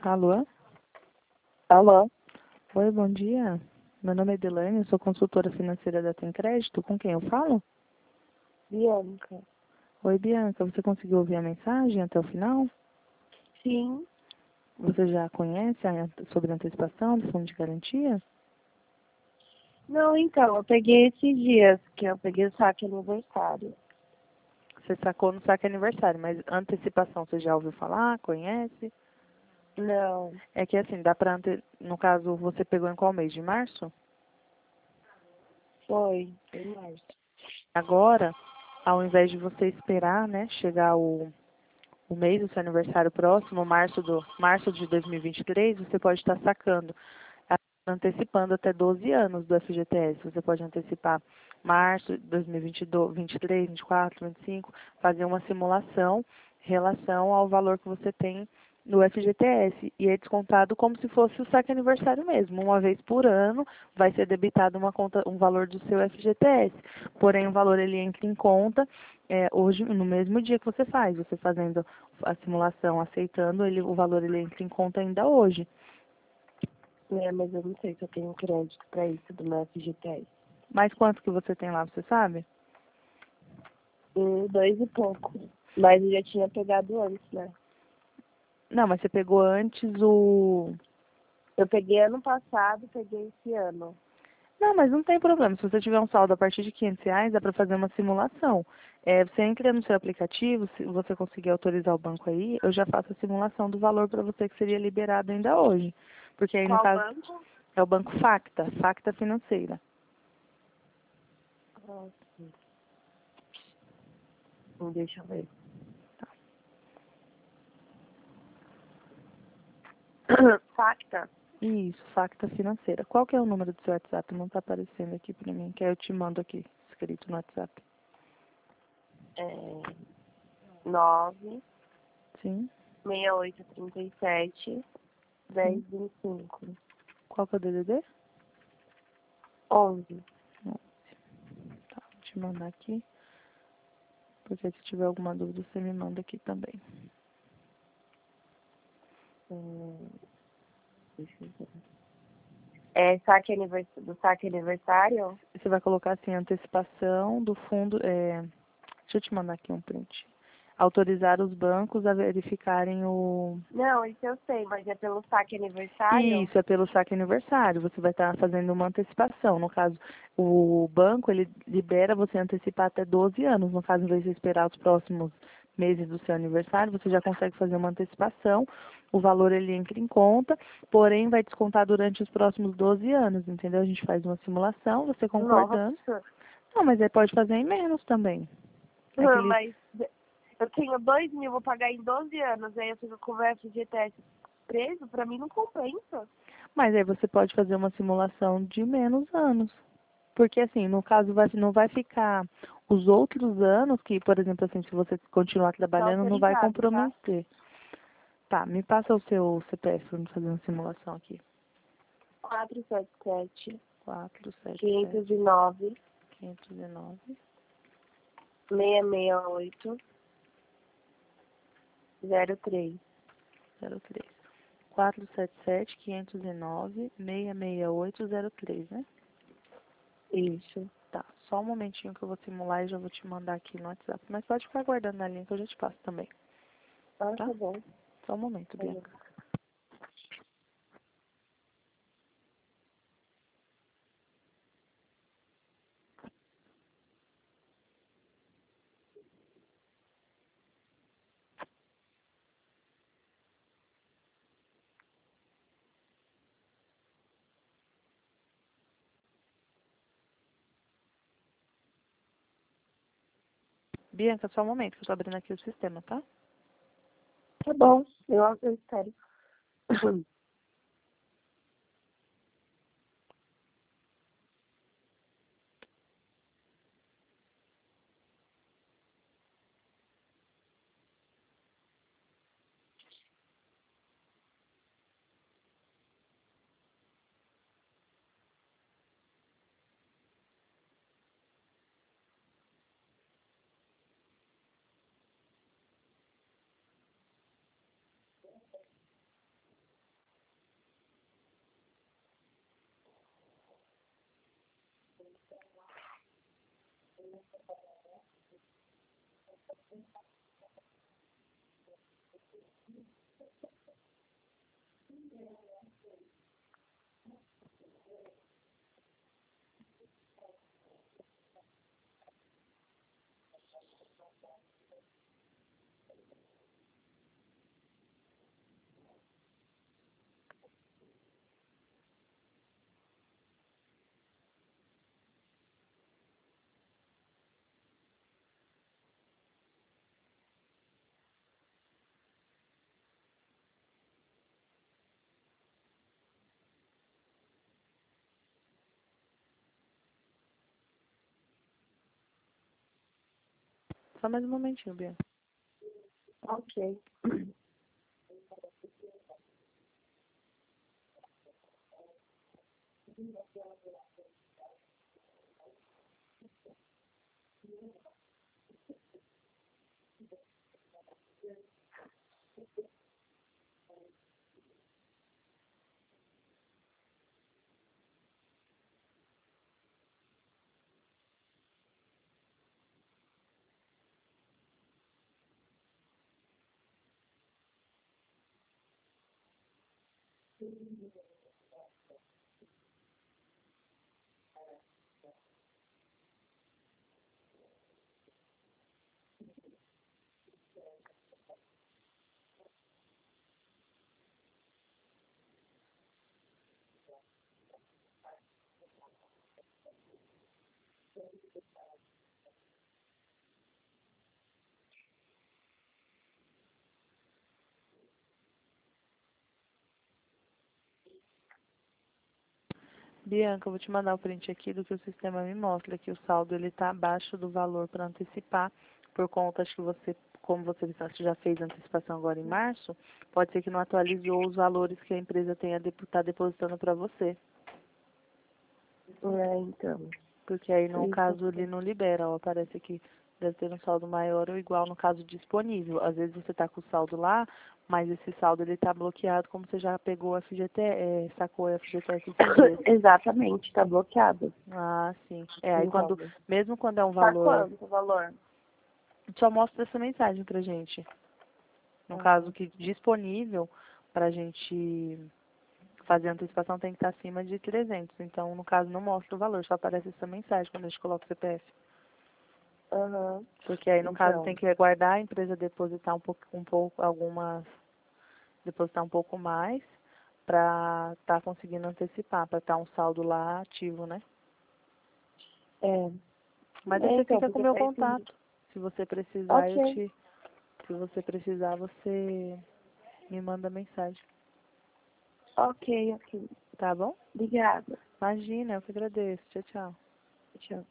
Alô? Alô? Oi, bom dia. Meu nome é Edilane, eu sou consultora financeira da Tem Crédito. Com quem eu falo? Bianca. Oi, Bianca. Você conseguiu ouvir a mensagem até o final? Sim. Você já conhece sobre a antecipação do fundo de garantia? Não, então, eu peguei esses dias, que eu peguei o saque aniversário. Você sacou no saque aniversário, mas antecipação você já ouviu falar? Conhece? Não, É que assim, dá pra no caso, você pegou em qual mês? De março? foi em março. Agora, ao invés de você esperar, né, chegar o mês do seu aniversário próximo, março de 2023, você pode estar sacando, antecipando até 12 anos do FGTS. Você pode antecipar março de 2022, 23, 24, 25, fazer uma simulação em relação ao valor que você tem no FGTS e é descontado como se fosse o saque aniversário mesmo. Uma vez por ano vai ser debitado um valor do seu FGTS. Porém, o valor ele entra em conta hoje, no mesmo dia que você faz. Você fazendo a simulação, aceitando, o valor ele entra em conta ainda hoje. Mas eu não sei se eu tenho crédito pra isso do meu FGTS. Mas quanto que você tem lá, você sabe? 2 e pouco. Mas eu já tinha pegado antes, né? Não, mas você pegou antes o... Eu peguei ano passado, peguei esse ano. Não, mas não tem problema. Se você tiver um saldo a partir de R$ 500, dá para fazer uma simulação. Você entra no seu aplicativo, se você conseguir autorizar o banco aí, eu já faço a simulação do valor para você que seria liberado ainda hoje. Porque aí, no Qual caso, banco? é o Banco Facta, Facta Financeira. Ah, sim. Deixa eu ver. Facta? Isso, Facta Financeira. Qual que é o número do seu WhatsApp? Não está aparecendo aqui para mim, que aí eu te mando aqui, escrito no WhatsApp. 9 Sim? 6837 Sim. 1025 Qual que é o DDD? 11. Não. Tá, vou te mandar aqui. Porque se tiver alguma dúvida, você me manda aqui também. Deixa eu ver. É saque do saque aniversário? Você vai colocar assim, antecipação do fundo. Deixa eu te mandar aqui um print. Autorizar os bancos a verificarem o. Não, isso eu sei, mas é pelo saque aniversário? Isso, é pelo saque aniversário. Você vai estar fazendo uma antecipação. No caso, o banco, ele libera você antecipar até 12 anos. No caso, em vez de esperar os próximos meses do seu aniversário, você já consegue fazer uma antecipação. O valor, ele entra em conta, porém, vai descontar durante os próximos 12 anos, entendeu? A gente faz uma simulação, você concordando. Nossa. Não, mas aí pode fazer em menos também. Aquele... Mas eu tenho 2 mil, vou pagar em 12 anos, aí eu fico com o FGTS preso, pra mim não compensa. Mas aí você pode fazer uma simulação de menos anos. Porque, assim, no caso, não vai ficar os outros anos, que, por exemplo, assim, se você continuar Tá trabalhando, não vai autorizado, tá? comprometer. Tá, me passa o seu CPF para fazer uma simulação aqui. 477 477 509 509 668 03. 03. 477 509 668 03, né? Isso. Tá, só um momentinho que eu vou simular e já vou te mandar aqui no WhatsApp. Mas pode ficar aguardando na linha que eu já te passo também, Ah, tá? tá bom. Só um momento, Tá bom. Bianca. Bianca, só um momento que eu tô abrindo aqui o sistema, tá? Tá bom, eu espero. Só mais um momentinho, Bianca. Ok. Bianca, eu vou te mandar o print aqui do que o sistema me mostra, que o saldo ele está abaixo do valor para antecipar, por conta, acho que você, como você já fez a antecipação agora em março, pode ser que não atualizou os valores que a empresa está depositando para você. Então. Porque aí, no Isso. caso, ele não libera, ó, aparece aqui, deve ter um saldo maior ou igual no caso disponível. Às vezes você está com o saldo lá, mas esse saldo ele está bloqueado, como você já pegou a FGTS, sacou a FGTS esses dias. Exatamente, tá bloqueado. Ah, sim. Aí Não quando, rola. mesmo quando é um Tá valor, quanto o valor? só mostra essa mensagem pra gente. No caso que disponível pra gente fazer a antecipação tem que estar acima de 300. Então, no caso, não mostra o valor, só aparece essa mensagem quando a gente coloca o CPF. Aham. Porque aí, no caso, Então. tem que aguardar a empresa depositar depositar um pouco mais para estar conseguindo antecipar, para estar um saldo lá ativo, né? É. Mas aí você Então, fica com o porque meu faz sentido. contato. Se você precisar, Ok. se você precisar, você me manda mensagem. Ok. Tá bom? Obrigada. Imagina, eu que agradeço. Tchau, tchau. Tchau.